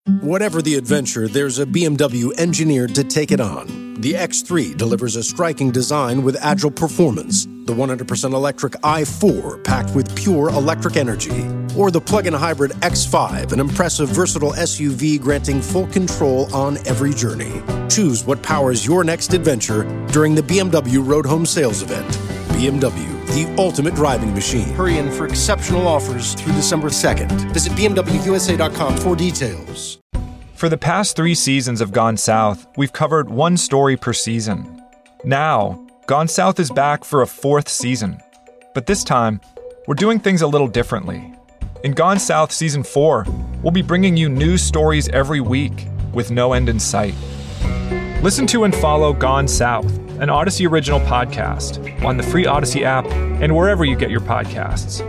Whatever the adventure, there's a BMW engineered to take it on. The X3 delivers a striking design with agile performance. The 100% electric i4 packed with pure electric energy. Or the plug-in hybrid X5, an impressive versatile SUV granting full control on every journey. Choose what powers your next adventure during the BMW Road Home Sales Event. BMW, the ultimate driving machine. Hurry in for exceptional offers through December 2nd. Visit BMWUSA.com for details. For the past 3 seasons of Gone South, we've covered one story per season. Now, Gone South is back for a 4th season. But this time, we're doing things a little differently. In Gone South Season 4, we'll be bringing you news stories every week with no end in sight. Listen to and follow Gone South, an Odyssey original podcast, on the free Odyssey app and wherever you get your podcasts.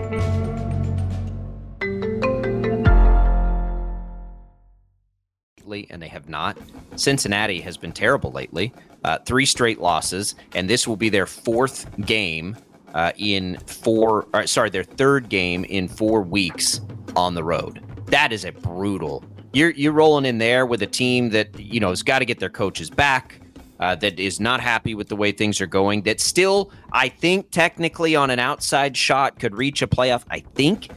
And they have not. Cincinnati has been terrible lately. 3 straight losses, and this will be their 4th game their 3rd game in 4 weeks on the road. That is a brutal. You're rolling in there with a team that has got to get their coaches back. That is not happy with the way things are going. That still, I think, technically on an outside shot could reach a playoff. I think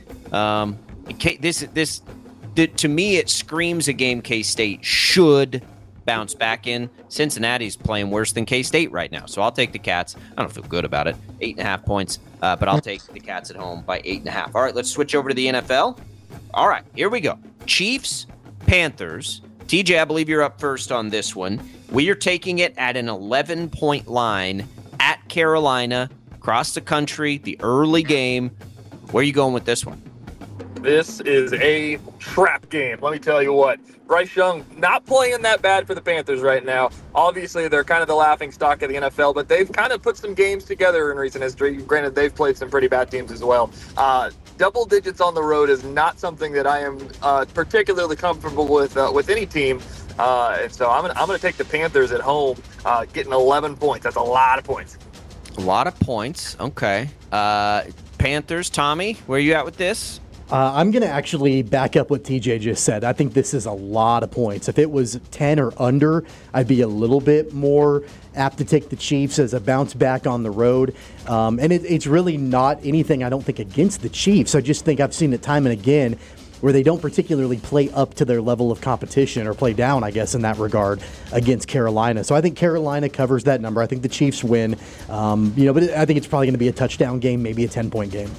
to me, it screams a game K-State should bounce back in. Cincinnati's playing worse than K-State right now, so I'll take the Cats. I don't feel good about it. 8.5 points, but I'll take the Cats at home by 8.5. All right, let's switch over to the NFL. All right, here we go. Chiefs, Panthers. TJ, I believe you're up first on this one. We are taking it at an 11-point line at Carolina, across the country, the early game. Where are you going with this one? This is a trap game. Let me tell you what. Bryce Young not playing that bad for the Panthers right now. Obviously, they're kind of the laughing stock of the NFL, but they've kind of put some games together in recent history. Granted, they've played some pretty bad teams as well. Double digits on the road is not something that I am particularly comfortable with any team. And so I'm going to take the Panthers at home, getting 11 points. That's a lot of points. A lot of points. Okay. Panthers, Tommy, where are you at with this? I'm going to actually back up what TJ just said. I think this is a lot of points. If it was 10 or under, I'd be a little bit more apt to take the Chiefs as a bounce back on the road. And it's really not anything, I don't think, against the Chiefs. I just think I've seen it time and again where they don't particularly play up to their level of competition, or play down, I guess, in that regard against Carolina. So I think Carolina covers that number. I think the Chiefs win. But I think it's probably going to be a touchdown game, maybe a 10-point game.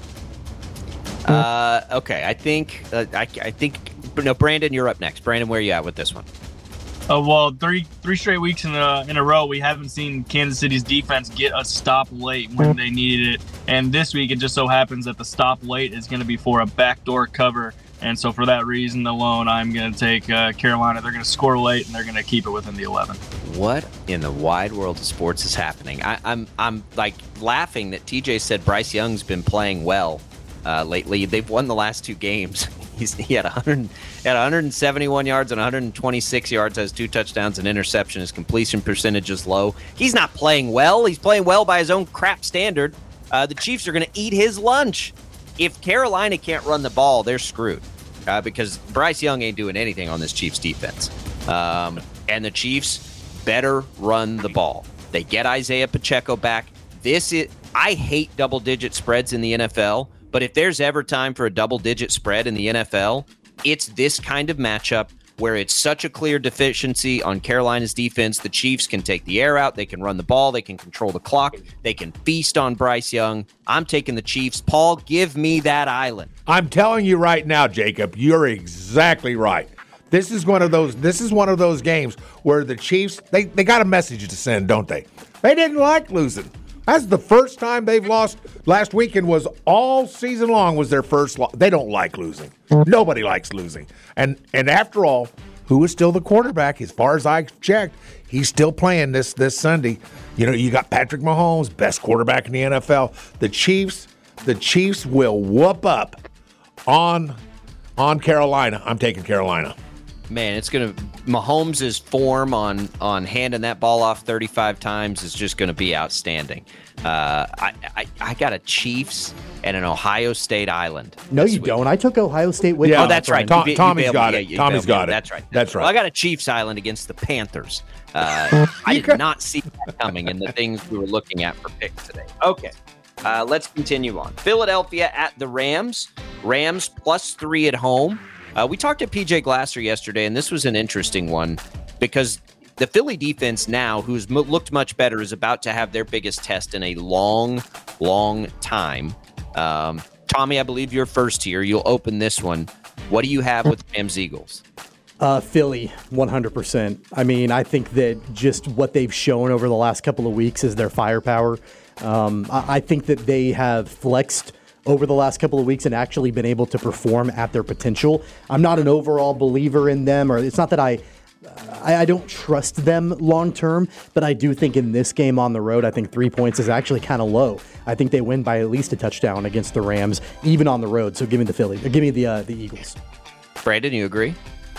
Okay, I think Brandon, you're up next. Brandon, where are you at with this one? Well, three straight weeks in a row, we haven't seen Kansas City's defense get a stop late when they needed it. And this week, it just so happens that the stop late is going to be for a backdoor cover. And so for that reason alone, I'm going to take Carolina. They're going to score late, and they're going to keep it within the 11. What in the wide world of sports is happening? I'm like laughing that TJ said Bryce Young's been playing well lately. They've won the last 2 games. He had 171 yards and 126 yards, has 2 touchdowns and interception. His completion percentage is low. He's not playing well. He's playing well by his own crap standard. The Chiefs are going to eat his lunch. If Carolina can't run the ball, they're screwed because Bryce Young ain't doing anything on this Chiefs defense. And the Chiefs better run the ball. They get Isaiah Pacheco back. I hate double-digit spreads in the NFL. But if there's ever time for a double-digit spread in the NFL, it's this kind of matchup where it's such a clear deficiency on Carolina's defense. The Chiefs can take the air out. They can run the ball. They can control the clock. They can feast on Bryce Young. I'm taking the Chiefs. Paul, give me that island. I'm telling you right now, Jacob, you're exactly right. This is one of those games where the Chiefs, they got a message to send, don't they? They didn't like losing. That's the first time they've lost. Last weekend was all season long was their first loss. They don't like losing. Nobody likes losing. And after all, who is still the quarterback? As far as I checked, he's still playing this Sunday. You got Patrick Mahomes, best quarterback in the NFL. The Chiefs will whoop up on Carolina. I'm taking Carolina. man, it's going to – Mahomes' form on handing that ball off 35 times is just going to be outstanding. I got a Chiefs and an Ohio State Island. No, you don't. I took Ohio State with Yeah. you. Oh, that's right. Tommy's got it. Tommy's got it. That's right. That's right. Well, I got a Chiefs Island against the Panthers. I did not see that coming in the things we were looking at for picks today. Okay, let's continue on. Philadelphia at the Rams. Rams +3 at home. We talked to PJ Glasser yesterday, and this was an interesting one because the Philly defense now, who's looked much better, is about to have their biggest test in a long, long time. Tommy, I believe you're first here. You'll open this one. What do you have with Rams Eagles? Philly, 100%. I mean, I think that just what they've shown over the last couple of weeks is their firepower. I think that they have flexed over the last couple of weeks and actually been able to perform at their potential. I'm not an overall believer in them, or it's not that I don't trust them long term, but I do think in this game on the road, I think 3 points is actually kind of low. I think they win by at least a touchdown against the Rams, even on the road. So give me the Philly. Give me the Eagles. Brandon, you agree?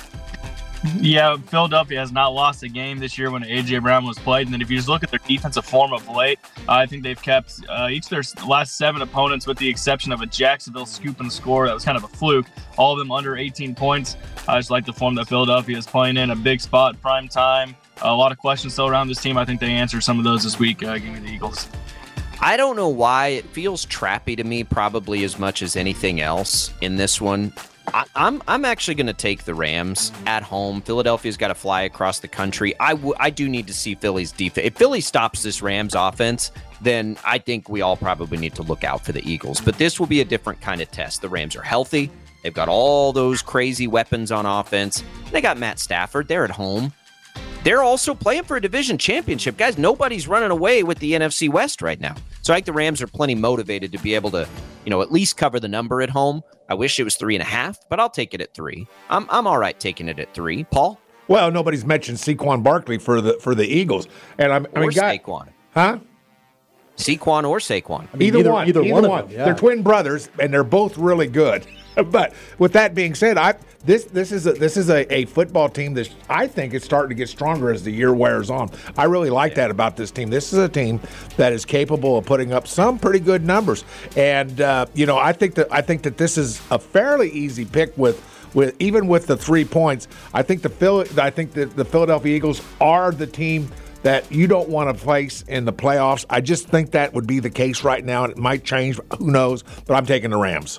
Yeah, Philadelphia has not lost a game this year when A.J. Brown was played. And then if you just look at their defensive form of late, I think they've kept each of their last 7 opponents, with the exception of a Jacksonville scoop and score. That was kind of a fluke. All of them under 18 points. I just like the form that Philadelphia is playing in. A big spot, prime time. A lot of questions still around this team. I think they answer some of those this week. Give me the Eagles. I don't know why. It feels trappy to me, probably as much as anything else in this one. I'm actually going to take the Rams at home. Philadelphia's got to fly across the country. I do need to see Philly's defense. If Philly stops this Rams offense, then I think we all probably need to look out for the Eagles. But this will be a different kind of test. The Rams are healthy. They've got all those crazy weapons on offense. They got Matt Stafford. They're at home. They're also playing for a division championship. Guys, nobody's running away with the NFC West right now. So I think the Rams are plenty motivated to be able to, at least cover the number at home. I wish it was 3.5, but I'll take it at 3. I'm all right taking it at 3. Paul? Well, nobody's mentioned Saquon Barkley for the Eagles. And Saquon. Huh? Saquon or Saquon. I mean, either one of them. Yeah. They're twin brothers, and they're both really good. But with that being said, this is a football team that I think is starting to get stronger as the year wears on. I really like that about this team. This is a team that is capable of putting up some pretty good numbers, and I think that this is a fairly easy pick with even with the 3 points. I think the Philadelphia Eagles are the team that you don't want to face in the playoffs. I just think that would be the case right now, and it might change. Who knows? But I'm taking the Rams.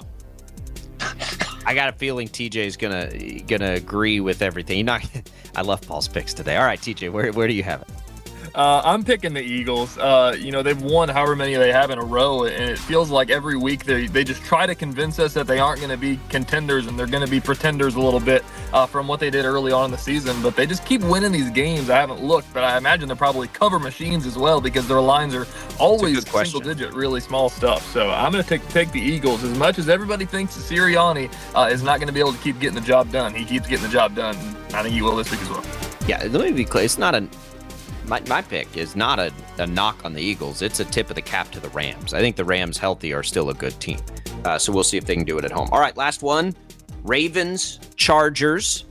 I got a feeling TJ is gonna agree with everything. I love Paul's picks today. All right, TJ, where do you have it? I'm picking the Eagles. They've won however many they have in a row, and it feels like every week they just try to convince us that they aren't going to be contenders and they're going to be pretenders a little bit from what they did early on in the season. But they just keep winning these games. I haven't looked, but I imagine they're probably cover machines as well because their lines are always single-digit, really small stuff. So I'm going to take the Eagles. As much as everybody thinks that Sirianni is not going to be able to keep getting the job done, he keeps getting the job done. I think he will this week as well. Yeah, let me be clear. It's not My pick is not a knock on the Eagles. It's a tip of the cap to the Rams. I think the Rams, healthy, are still a good team. So we'll see if they can do it at home. All right, last one. Ravens, Chargers.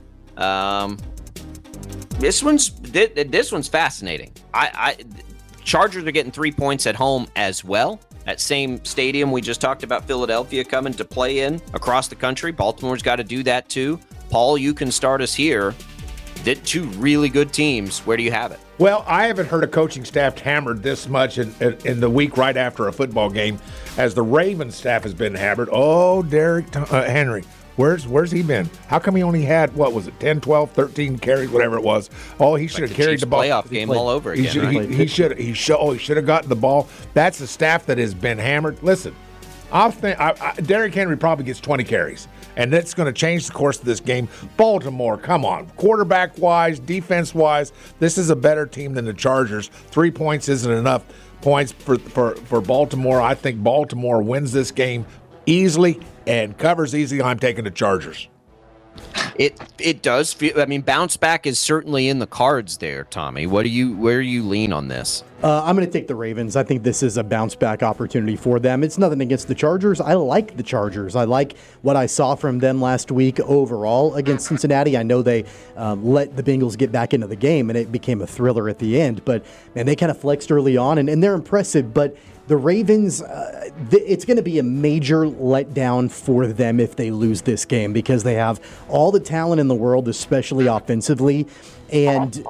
This one's fascinating. Chargers are getting 3 points at home as well. That same stadium we just talked about, Philadelphia coming to play in across the country. Baltimore's got to do that too. Paul, you can start us here. Did 2 really good teams. Where do you have it? Well, I haven't heard a coaching staff hammered this much in the week right after a football game as the Ravens staff has been hammered. Oh, Derrick Henry, where's he been? How come he only had, 10, 12, 13 carries, whatever it was? Oh, he should have carried the ball. Playoff game all over again. He should have gotten the ball. That's the staff that has been hammered. Listen, Derrick Henry probably gets 20 carries. And that's going to change the course of this game. Baltimore, come on. Quarterback-wise, defense-wise, this is a better team than the Chargers. 3 points isn't enough points for Baltimore. I think Baltimore wins this game easily and covers easily. I'm taking the Chargers. It does feel. I mean, bounce back is certainly in the cards there, Tommy. Where do you lean on this? I'm going to take the Ravens. I think this is a bounce back opportunity for them. It's nothing against the Chargers. I like the Chargers. I like what I saw from them last week overall against Cincinnati. I know they let the Bengals get back into the game, and it became a thriller at the end. But, man, they kind of flexed early on, and they're impressive. But the Ravens, it's going to be a major letdown for them if they lose this game because they have all the talent in the world, especially offensively. And,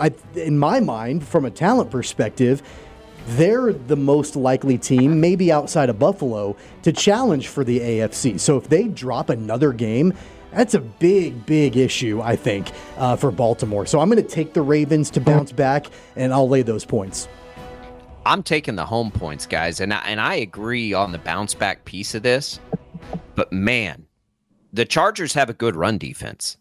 in my mind, from a talent perspective, they're the most likely team, maybe outside of Buffalo, to challenge for the AFC. So if they drop another game, that's a big, big issue, I think, for Baltimore. So I'm going to take the Ravens to bounce back, and I'll lay those points. I'm taking the home points, guys, and I agree on the bounce back piece of this. But man, the Chargers have a good run defense,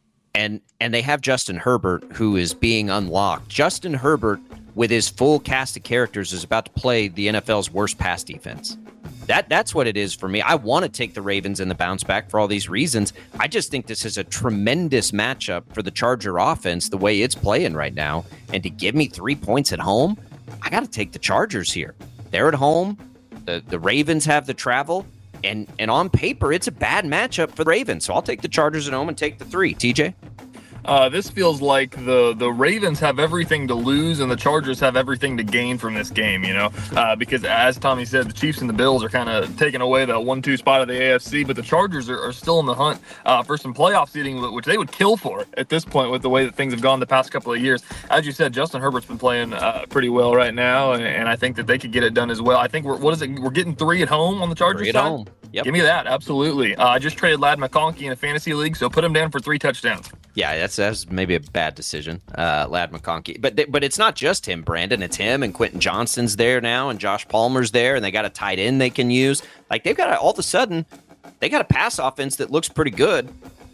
and they have Justin Herbert, who is being unlocked. Justin Herbert, with his full cast of characters, is about to play the NFL's worst pass defense. That's what it is for me. I want to take the Ravens in the bounce back for all these reasons. I just think this is a tremendous matchup for the Charger offense, the way it's playing right now, and to give me 3 points at home. I got to take the Chargers here. They're at home. The Ravens have the travel. And on paper, it's a bad matchup for the Ravens. So I'll take the Chargers at home and take the 3. TJ? This feels like the Ravens have everything to lose and the Chargers have everything to gain from this game, because as Tommy said, the Chiefs and the Bills are kind of taking away the 1-2 spot of the AFC, but the Chargers are still in the hunt for some playoff seeding, which they would kill for at this point with the way that things have gone the past couple of years. As you said, Justin Herbert's been playing pretty well right now, and I think that they could get it done as well. I think we're getting 3 at home on the Chargers 3 at side? home. Yep. Give me that, absolutely. I just traded Ladd McConkey in a fantasy league, so put him down for 3 touchdowns. Yeah, that's maybe a bad decision, Ladd McConkey. But it's not just him, Brandon. It's him and Quentin Johnston's there now, and Josh Palmer's there, and they got a tight end they can use. Like all of a sudden, they got a pass offense that looks pretty good.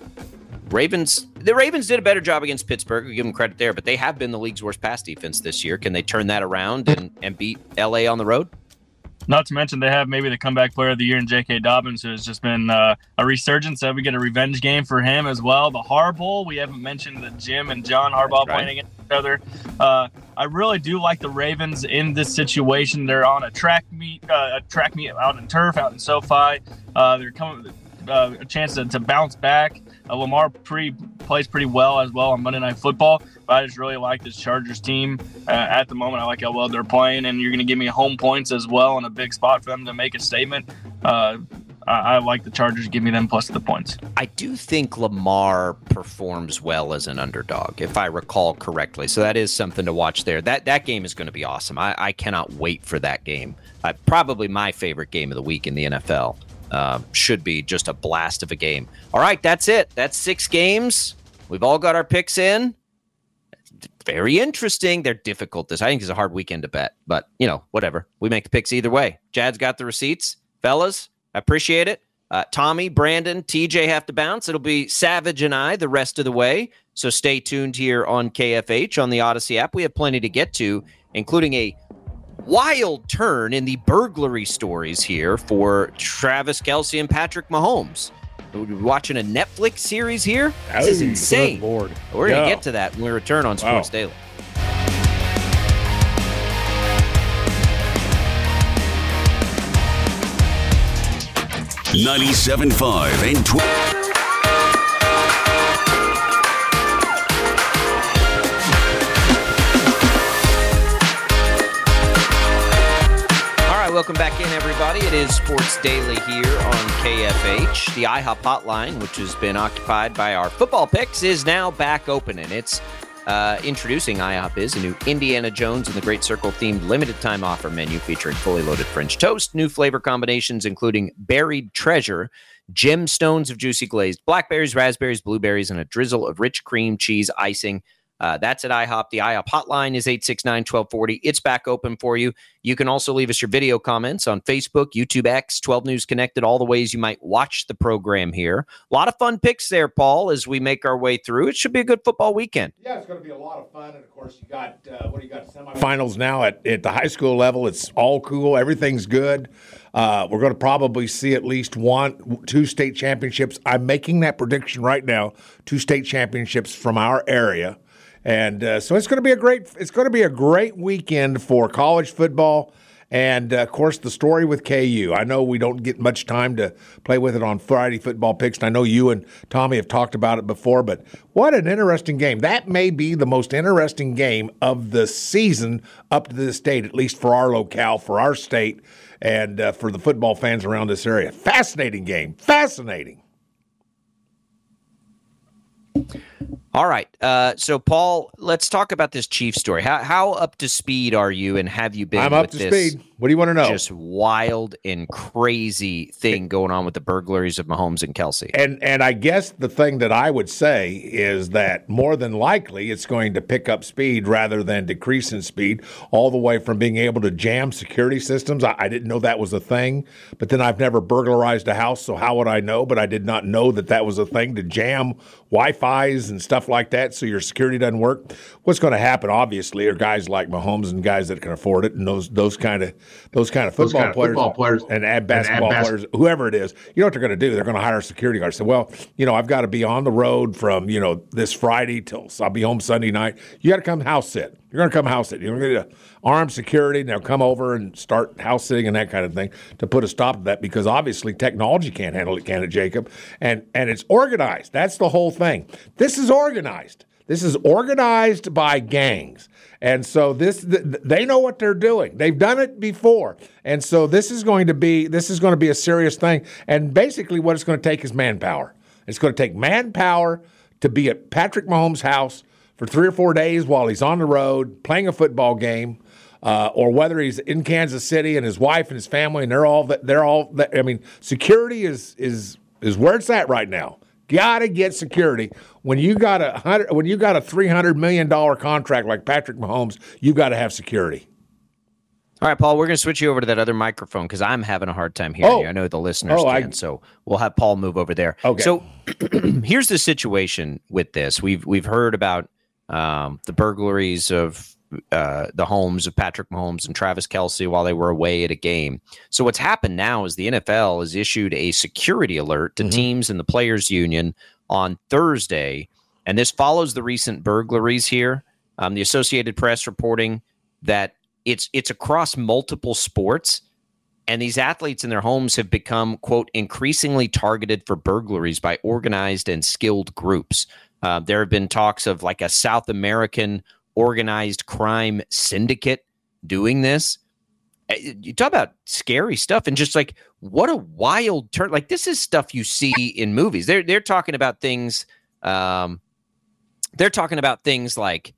The Ravens did a better job against Pittsburgh. We give them credit there, but they have been the league's worst pass defense this year. Can they turn that around and beat LA on the road? Not to mention they have maybe the comeback player of the year in J.K. Dobbins, who has just been a resurgence. So we get a revenge game for him as well. The Harbaugh, we haven't mentioned the Jim and John Harbaugh playing against each other. I really do like the Ravens in this situation. They're on a track meet out in turf, out in SoFi. They're coming a chance to bounce back. Lamar plays pretty well as well on Monday Night Football, but I just really like this Chargers team at the moment. I like how well they're playing, and you're going to give me home points as well and a big spot for them to make a statement. I like the Chargers. Give me them plus the points. I do think Lamar performs well as an underdog, if I recall correctly. So that is something to watch there. That game is going to be awesome. I cannot wait for that game. Probably my favorite game of the week in the NFL. Should be just a blast of a game. All right, that's it. That's 6 games. We've all got our picks in. Very interesting. They're difficult. I think it's a hard weekend to bet, but whatever. We make the picks either way. Jad's got the receipts. Fellas, I appreciate it. Tommy, Brandon, TJ have to bounce. It'll be Savage and I the rest of the way. So stay tuned here on KFH on the Odyssey app. We have plenty to get to, including a wild turn in the burglary stories here for Travis Kelce and Patrick Mahomes. We're watching a Netflix series here. This is insane. Lord. We're going to get to that when we return on Sports Daily. $97.5 and 12. Welcome back in, everybody. It is Sports Daily here on KFH. The IHOP hotline, which has been occupied by our football picks, is now back open, and it's introducing IHOP is a new Indiana Jones and the Great Circle themed limited time offer menu featuring fully loaded French toast, new flavor combinations including buried treasure, gemstones of juicy glazed blackberries, raspberries, blueberries, and a drizzle of rich cream cheese icing. That's at IHOP. The IHOP hotline is 869-1240. It's back open for you. You can also leave us your video comments on Facebook, YouTube X, 12 News Connected, all the ways you might watch the program here. A lot of fun picks there, Paul, as we make our way through. It should be a good football weekend. Yeah, it's going to be a lot of fun. And, of course, you got, semifinals now at the high school level. It's all cool. Everything's good. We're going to probably see at least 2 state championships. I'm making that prediction right now. 2 state championships from our area, and so it's going to be a great weekend for college football. And, of course, the story with KU. I know we don't get much time to play with it on Friday Football Picks, and I know you and Tommy have talked about it before, but what an interesting game. That may be the most interesting game of the season up to this date, at least for our locale, for our state, and for the football fans around this area. Fascinating game. Fascinating. All right. So, Paul, let's talk about this Chiefs story. How up to speed are you, and have you been I'm up to speed. What do you want to know? Just wild and crazy thing going on with the burglaries of Mahomes and Kelsey. And I guess the thing that I would say is that more than likely it's going to pick up speed rather than decrease in speed, all the way from being able to jam security systems. I didn't know that was a thing, but then I've never burglarized a house, so how would I know? But I did not know that was a thing, to jam Wi-Fis and stuff like that so your security doesn't work. What's going to happen, obviously, are guys like Mahomes and guys that can afford it, and those kind of football players and basketball players, whoever it is. You know what they're going to do? They're going to hire a security guard. Say, well, I've got to be on the road from this Friday till I'll be home Sunday night. You got to come house sit. You're going to come house sit. You're going to get armed security, and they'll come over and start house sitting and that kind of thing to put a stop to that, because obviously technology can't handle it, can it, Jacob? And it's organized. That's the whole thing. This is organized. This is organized by gangs. And so they know what they're doing. They've done it before. And so this is going to be a serious thing. And basically what it's going to take is manpower. It's going to take manpower to be at Patrick Mahomes' house for 3 or 4 days while he's on the road playing a football game, or whether he's in Kansas City and his wife and his family, and they're all. I mean, security is where it's at right now. Gotta get security. When you got a $300 million contract like Patrick Mahomes, you got to have security. All right, Paul, we're going to switch you over to that other microphone because I'm having a hard time hearing you. I know the listeners can, so we'll have Paul move over there. Okay. So here's the situation with this. We've heard about the burglaries of the homes of Patrick Mahomes and Travis Kelce while they were away at a game. So what's happened now is the NFL has issued a security alert to teams in the Players Union on Thursday, and this follows the recent burglaries here. The Associated Press reporting that it's across multiple sports, and these athletes in their homes have become, quote, increasingly targeted for burglaries by organized and skilled groups. There have been talks of like a South American organized crime syndicate doing this. You talk about scary stuff, and just like what a wild turn. Like this is stuff you see in movies. They're talking about things. They're talking about things like,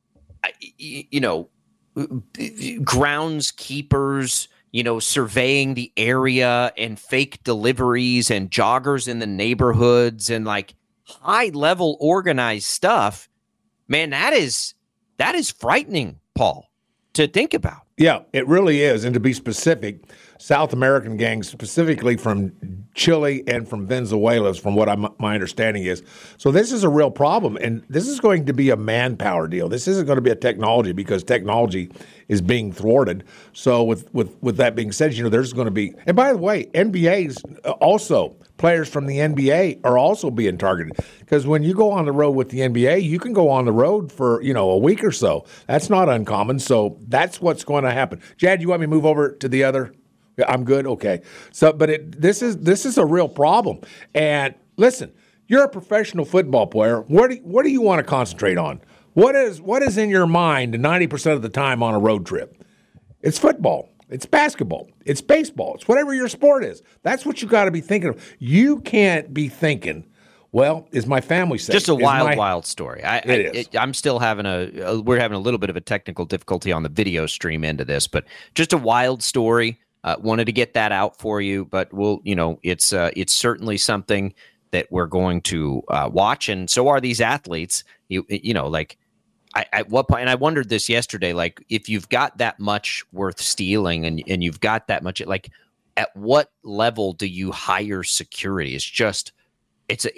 groundskeepers, surveying the area, and fake deliveries, and joggers in the neighborhoods, and like high level organized stuff. Man, that is frightening, Paul, to think about. Yeah, it really is. And to be specific, South American gangs, specifically from Chile and from Venezuela, from what my understanding is. So this is a real problem, and this is going to be a manpower deal. This isn't going to be a technology, because technology is being thwarted. So with that being said, there's going to be – and by the way, NBA's also – players from the NBA are also being targeted, because when you go on the road with the NBA, you can go on the road for a week or so. That's not uncommon. So that's what's going to happen. Jad, you want me to move over to the other? I'm good. Okay. So, but this is a real problem. And listen, you're a professional football player. What do you want to concentrate on? What is in your mind 90% of the time on a road trip? It's football. It's basketball. It's baseball. It's whatever your sport is. That's what you got to be thinking of. You can't be thinking, well, is my family safe? Just a wild story. I'm still having we're having a little bit of a technical difficulty on the video stream end of this, but just a wild story. Wanted to get that out for you, but it's certainly something that we're going to watch, and so are these athletes. At what point, and I wondered this yesterday, like if you've got that much worth stealing and you've got that much, like at what level do you hire security? It's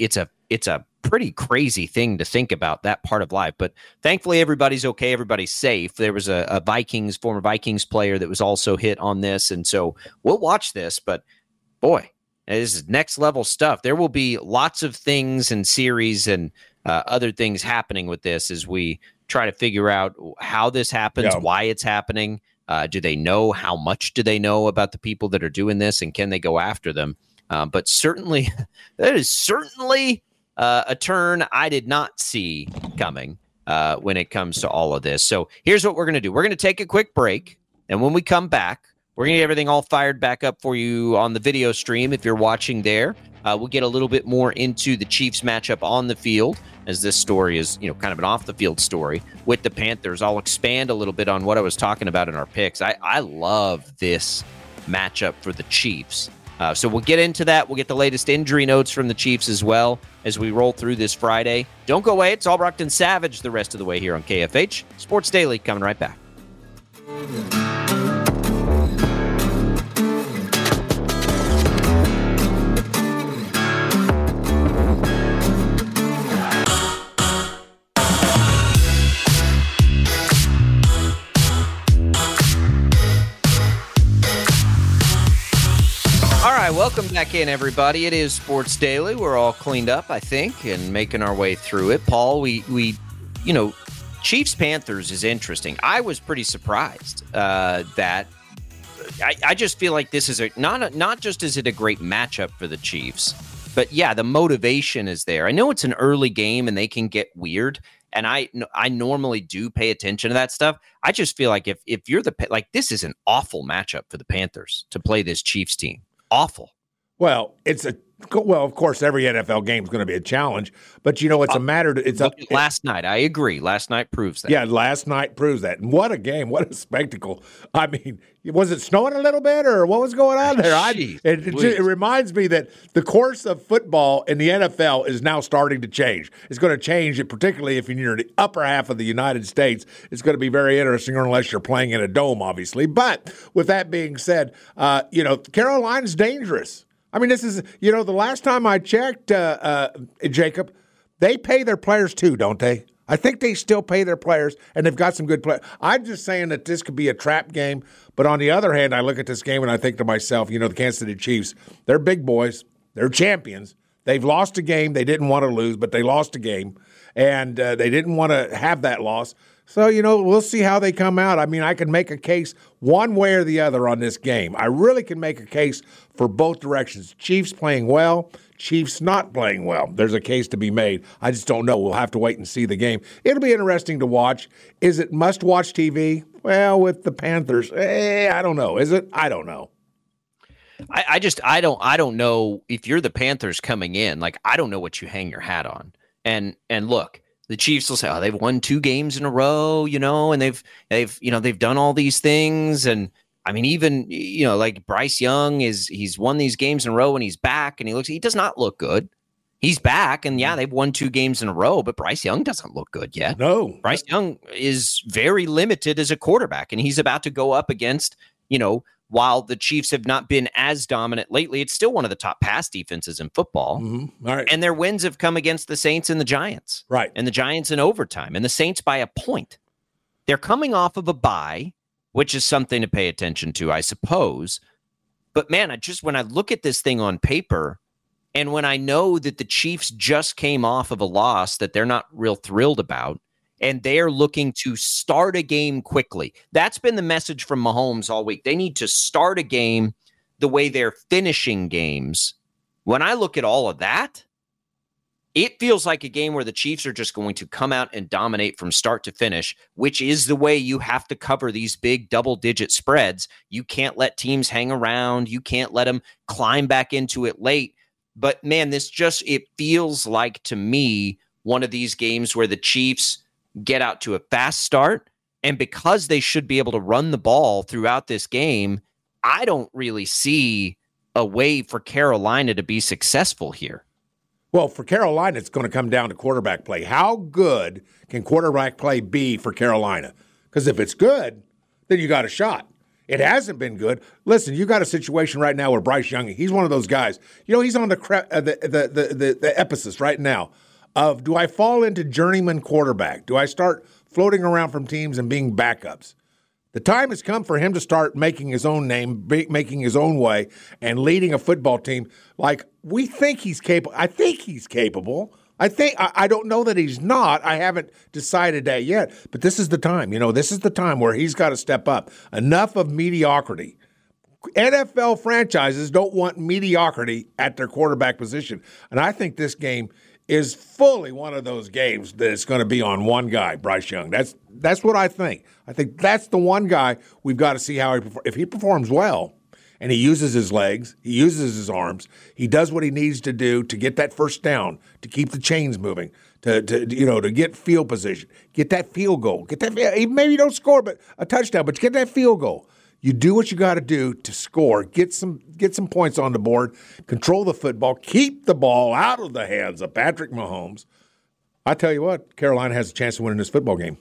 it's a pretty crazy thing to think about, that part of life. But thankfully, everybody's okay. Everybody's safe. There was a former Vikings player that was also hit on this. And so we'll watch this. But boy, this is next level stuff. There will be lots of things and series and other things happening with this as we try to figure out how this happens, why it's happening. Do they know? How much do they know about the people that are doing this? And can they go after them? But certainly, that is certainly a turn I did not see coming when it comes to all of this. So here's what we're going to do. We're going to take a quick break. And when we come back, we're going to get everything all fired back up for you on the video stream if you're watching there. We'll get a little bit more into the Chiefs matchup on the field, as this story is, kind of an off-the-field story with the Panthers. I'll expand a little bit on what I was talking about in our picks. I love this matchup for the Chiefs. So we'll get into that. We'll get the latest injury notes from the Chiefs as well as we roll through this Friday. Don't go away. It's Albrecht and Savage the rest of the way here on KFH. Sports Daily coming right back. Welcome back in, everybody. It is Sports Daily. We're all cleaned up, I think, and making our way through it. Paul, we Chiefs Panthers is interesting. I was pretty surprised that I just feel like this is not just is it a great matchup for the Chiefs, but yeah, the motivation is there. I know it's an early game and they can get weird, and I normally do pay attention to that stuff. I just feel like if you're this is an awful matchup for the Panthers to play this Chiefs team. Awful. Well, of course, every NFL game is going to be a challenge, but it's a matter. Last night, I agree. Last night proves that. Yeah, last night proves that. And what a game! What a spectacle! I mean, was it snowing a little bit, or what was going on there? It reminds me that the course of football in the NFL is now starting to change. It's going to change, particularly if you're in the upper half of the United States. It's going to be very interesting, unless you're playing in a dome, obviously. But with that being said, Carolina's dangerous. I mean, this is, the last time I checked, Jacob, they pay their players too, don't they? I think they still pay their players, and they've got some good players. I'm just saying that this could be a trap game. But on the other hand, I look at this game and I think to myself, the Kansas City Chiefs, they're big boys. They're champions. They've lost a game. They didn't want to lose, but they lost a game. And they didn't want to have that loss. So, we'll see how they come out. I mean, I can make a case one way or the other on this game. I really can make a case for both directions. Chiefs playing well, Chiefs not playing well. There's a case to be made. I just don't know. We'll have to wait and see the game. It'll be interesting to watch. Is it must-watch TV? Well, with the Panthers, I don't know. Is it? I don't know. I don't know if you're the Panthers coming in. I don't know what you hang your hat on. And look, the Chiefs will say, "Oh, they've won 2 games in a row, and they've done all these things." And I mean, even Bryce Young he's won these games in a row, and he's back, and he does not look good. He's back, and yeah, they've won 2 games in a row, but Bryce Young doesn't look good yet. No, Bryce Young is very limited as a quarterback, and he's about to go up against While the Chiefs have not been as dominant lately, it's still one of the top pass defenses in football. Mm-hmm. All right. And their wins have come against the Saints and the Giants. Right. And the Giants in overtime, and the Saints by a point. They're coming off of a bye, which is something to pay attention to, I suppose. But man, when I look at this thing on paper, and when I know that the Chiefs just came off of a loss that they're not real thrilled about, and they're looking to start a game quickly. That's been the message from Mahomes all week. They need to start a game the way they're finishing games. When I look at all of that, it feels like a game where the Chiefs are just going to come out and dominate from start to finish, which is the way you have to cover these big double-digit spreads. You can't let teams hang around. You can't let them climb back into it late. But, man, it feels like, to me, one of these games where the Chiefs get out to a fast start, and because they should be able to run the ball throughout this game, I don't really see a way for Carolina to be successful here. Well, for Carolina, it's going to come down to quarterback play. How good can quarterback play be for Carolina? Because if it's good, then you got a shot. It hasn't been good. Listen, you got a situation right now where Bryce Young, he's one of those guys. He's on the epicenter right now of, do I fall into journeyman quarterback? Do I start floating around from teams and being backups? The time has come for him to start making his own name, making his own way, and leading a football team like we think he's capable. I think he's capable. I don't know that he's not. I haven't decided that yet. But this is the time. This is the time where he's got to step up. Enough of mediocrity. NFL franchises don't want mediocrity at their quarterback position. And I think this game is fully one of those games that it's going to be on one guy, Bryce Young. That's what I think. I think that's the one guy we've got to see how he performs. If he performs well, and he uses his legs, he uses his arms, he does what he needs to do to get that first down, to keep the chains moving, to get field position, get that field goal, maybe you don't score, but a touchdown, but you get that field goal. You do what you got to do to score, get some points on the board, control the football, keep the ball out of the hands of Patrick Mahomes. I tell you what, Carolina has a chance of winning this football game.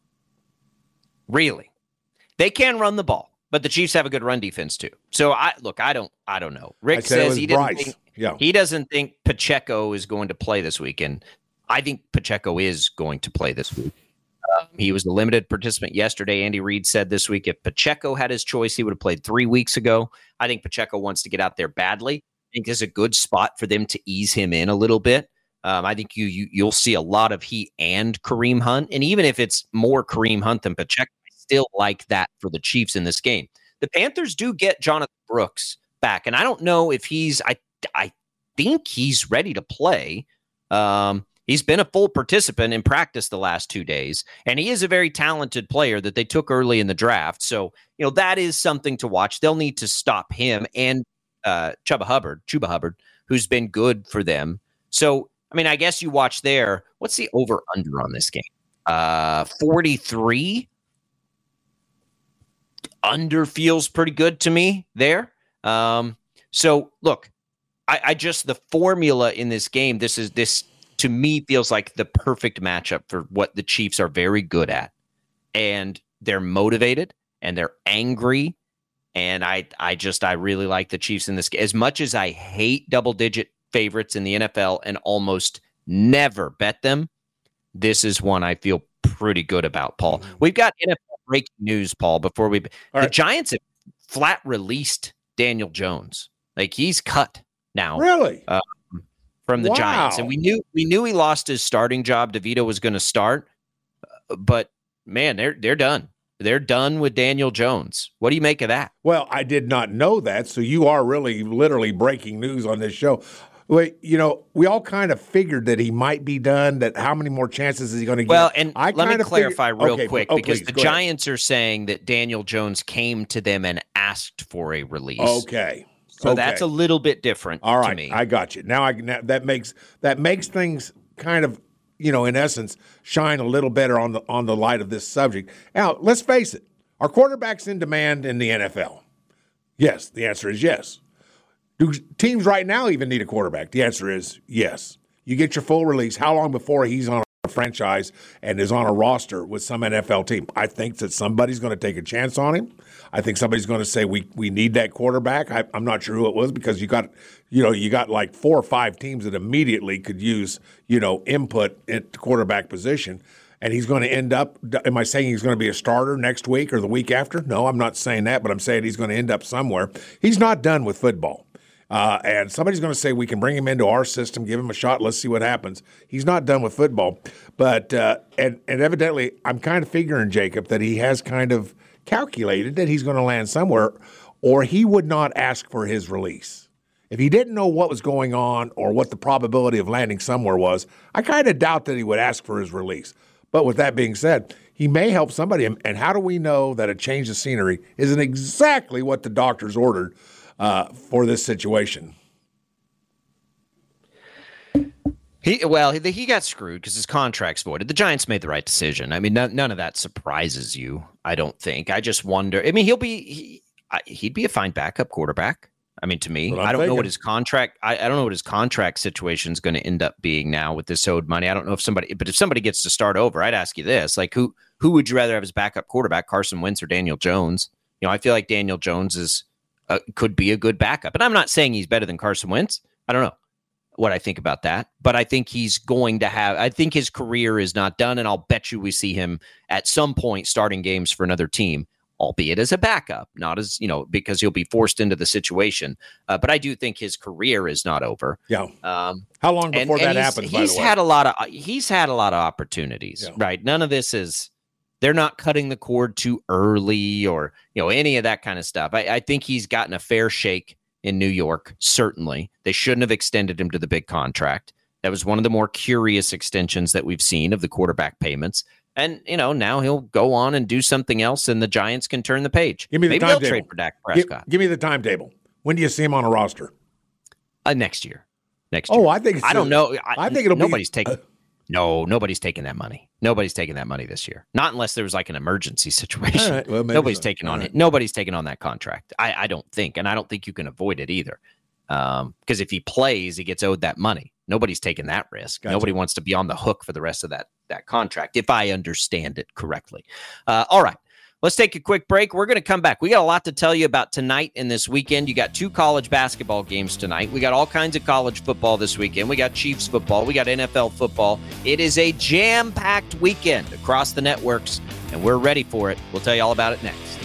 Really? They can run the ball. But the Chiefs have a good run defense too. So I don't know. Rick says he doesn't think Pacheco is going to play this weekend. I think Pacheco is going to play this week. He was a limited participant yesterday. Andy Reid said this week if Pacheco had his choice, he would have played 3 weeks ago. I think Pacheco wants to get out there badly. I think there's a good spot for them to ease him in a little bit. I think you'll see a lot of he and Kareem Hunt, and even if it's more Kareem Hunt than Pacheco, still like that for the Chiefs in this game. The Panthers do get Jonathan Brooks back, and I don't know if I think he's ready to play. He's been a full participant in practice the last 2 days, and he is a very talented player that they took early in the draft. So, that is something to watch. They'll need to stop him and Chuba Hubbard, who's been good for them. So, I guess you watch there. What's the over-under on this game? 43? Under feels pretty good to me there. So look, I just, the formula in this game, this to me feels like the perfect matchup for what the Chiefs are very good at. And they're motivated and they're angry. And I really like the Chiefs in this game. As much as I hate double-digit favorites in the NFL and almost never bet them, this is one I feel pretty good about, Paul. We've got NFL breaking news, Paul, before the Giants have flat released Daniel Jones. Like, he's cut now. Really? From the Giants. And we knew he lost his starting job. DeVito was going to start. But, man, they're done. They're done with Daniel Jones. What do you make of that? Well, I did not know that, so you are really literally breaking news on this show. Wait, we all kind of figured that he might be done, that how many more chances is he going to get? Well, and let me clarify real quick, because please, the Giants are saying that Daniel Jones came to them and asked for a release. Okay. So that's a little bit different to me. I got you. Now that makes things kind of, in essence, shine a little better on the light of this subject. Now, let's face it. Are quarterbacks in demand in the NFL? Yes. The answer is yes. Do teams right now even need a quarterback? The answer is yes. You get your full release. How long before he's on a franchise and is on a roster with some NFL team? I think that somebody's going to take a chance on him. I think somebody's going to say we need that quarterback. I'm not sure who it was, because you got like 4 or 5 teams that immediately could use input at the quarterback position. And he's going to end up, am I saying he's going to be a starter next week or the week after? No, I'm not saying that, but I'm saying he's going to end up somewhere. He's not done with football. And somebody's going to say we can bring him into our system, give him a shot, let's see what happens. He's not done with football. But and evidently, I'm kind of figuring, Jacob, that he has kind of calculated that he's going to land somewhere, or he would not ask for his release. If he didn't know what was going on or what the probability of landing somewhere was, I kind of doubt that he would ask for his release. But with that being said, he may help somebody. And how do we know that a change of scenery isn't exactly what the doctors ordered for this situation? He got screwed because his contract's voided. The Giants made the right decision. I mean, none of that surprises you, I don't think. I just wonder. I mean, he'd be a fine backup quarterback. I mean, to me, I don't know what his contract. I don't know what his contract situation is going to end up being now with this owed money. I don't know if somebody gets to start over, I'd ask you this: like, who would you rather have as backup quarterback, Carson Wentz or Daniel Jones? I feel like Daniel Jones could be a good backup. And I'm not saying he's better than Carson Wentz. I don't know what I think about that, but I think he's going to I think his career is not done, and I'll bet you we see him at some point starting games for another team, albeit as a backup, not as, because he'll be forced into the situation. But I do think his career is not over. Yeah. How long before that happens, by the way? He's had a lot of opportunities, right? None of this they're not cutting the cord too early or, any of that kind of stuff. I think he's gotten a fair shake in New York, certainly. They shouldn't have extended him to the big contract. That was one of the more curious extensions that we've seen of the quarterback payments. And, now he'll go on and do something else, and the Giants can turn the page. Give me the Maybe timetable. they'll trade for Dak Prescott. Give me the timetable. When do you see him on a roster? Next year. Oh, I think I don't know. I think it'll nobody's taking. No, nobody's taking that money. Nobody's taking that money this year. Not unless there was like an emergency situation. Right, well, nobody's taking on it. Nobody's taking on that contract. I don't think, and I don't think you can avoid it either. Because if he plays, he gets owed that money. Nobody's taking that risk. Gotcha. Nobody wants to be on the hook for the rest of that contract, if I understand it correctly. All right. Let's take a quick break. We're going to come back. We got a lot to tell you about tonight and this weekend. You got 2 college basketball games tonight. We got all kinds of college football this weekend. We got Chiefs football. We got NFL football. It is a jam-packed weekend across the networks, and we're ready for it. We'll tell you all about it next.